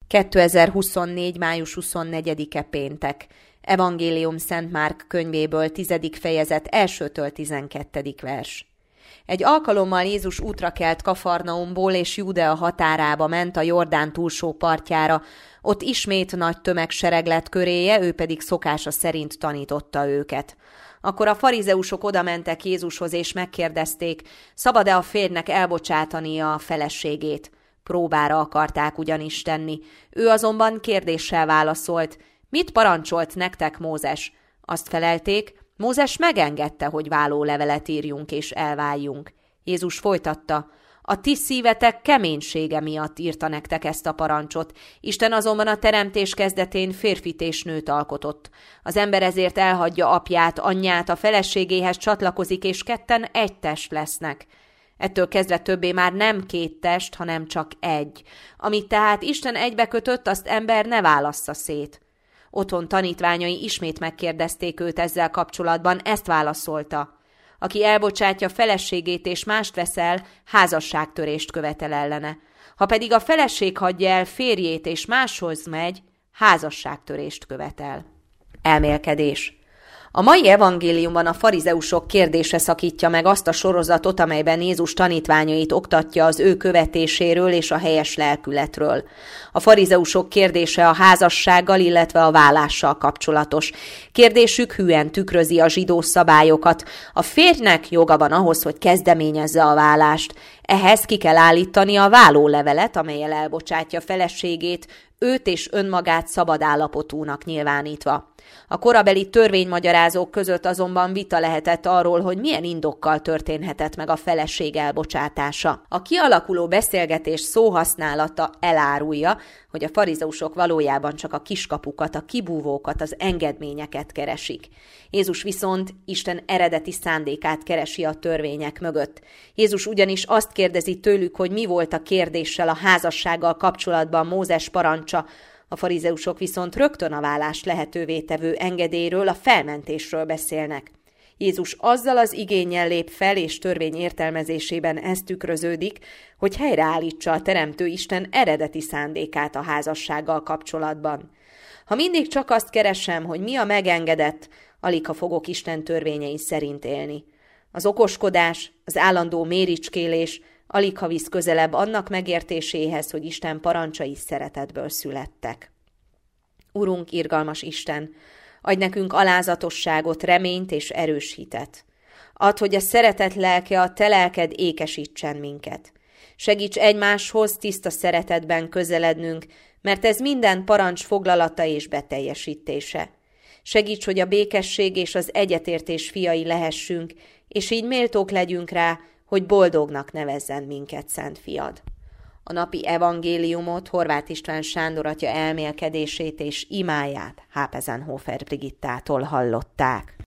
2024. május 24-e péntek. Evangélium Szent Márk könyvéből 10. fejezet 1-től 12. vers. Egy alkalommal Jézus útra kelt Kafarnaumból, és Júdea határába ment, a Jordán túlsó partjára. Ott ismét nagy tömegsereg lett köréje, ő pedig szokása szerint tanította őket. Akkor a farizeusok odamentek Jézushoz, és megkérdezték, szabad-e a férjnek elbocsátania a feleségét. Próbára akarták ugyanis tenni. Ő azonban kérdéssel válaszolt, mit parancsolt nektek Mózes? Azt felelték, Mózes megengedte, hogy vállólevelet írjunk és elváljunk. Jézus folytatta, a ti szívetek keménysége miatt írta nektek ezt a parancsot. Isten azonban a teremtés kezdetén férfit és nőt alkotott. Az ember ezért elhagyja apját, anyját, a feleségéhez csatlakozik, és ketten egy test lesznek. Ettől kezdve többé már nem két test, hanem csak egy. Amit tehát Isten egybekötött, azt ember ne válassza szét. Otthon tanítványai ismét megkérdezték őt ezzel kapcsolatban, ezt válaszolta. Aki elbocsátja feleségét és mást veszel, házasságtörést követel ellene. Ha pedig a feleség hagyja el férjét és máshoz megy, házasságtörést követel. Elmélkedés. A mai evangéliumban a farizeusok kérdése szakítja meg azt a sorozatot, amelyben Jézus tanítványait oktatja az ő követéséről és a helyes lelkületről. A farizeusok kérdése a házassággal, illetve a vállással kapcsolatos. Kérdésük hűen tükrözi a zsidó szabályokat. A férjnek joga van ahhoz, hogy kezdeményezze a vállást. Ehhez ki kell állítani a vállólevelet, amellyel elbocsátja feleségét, őt és önmagát szabad állapotúnak nyilvánítva. A korabeli törvénymagyarázók között azonban vita lehetett arról, hogy milyen indokkal történhetett meg a feleség elbocsátása. A kialakuló beszélgetés szóhasználata elárulja, hogy a farizeusok valójában csak a kiskapukat, a kibúvókat, az engedményeket keresik. Jézus viszont Isten eredeti szándékát keresi a törvények mögött. Jézus ugyanis azt kérdezi tőlük, hogy mi volt a kérdéssel a házassággal kapcsolatban Mózes parancsa, a farizeusok viszont rögtön a vállást lehetővé tevő engedélyről, a felmentésről beszélnek. Jézus azzal az igénnyel lép fel, és törvény értelmezésében ez tükröződik, hogy helyreállítsa a Teremtő Isten eredeti szándékát a házassággal kapcsolatban. Ha mindig csak azt keresem, hogy mi a megengedett, aligha fogok Isten törvényei szerint élni. Az okoskodás, az állandó méricskélés aligha visz közelebb annak megértéséhez, hogy Isten parancsai szeretetből születtek. Urunk, irgalmas Isten, adj nekünk alázatosságot, reményt és erős hitet. Add, hogy a szeretet lelke, a te lelked ékesítsen minket. Segíts egymáshoz tiszta szeretetben közelednünk, mert ez minden parancs foglalata és beteljesítése. Segíts, hogy a békesség és az egyetértés fiai lehessünk, és így méltók legyünk rá, hogy boldognak nevezzen minket, Szent Fiad. A napi evangéliumot Horváth István Sándor atya elmélkedését és imáját Hápezenhofer Brigittától hallották.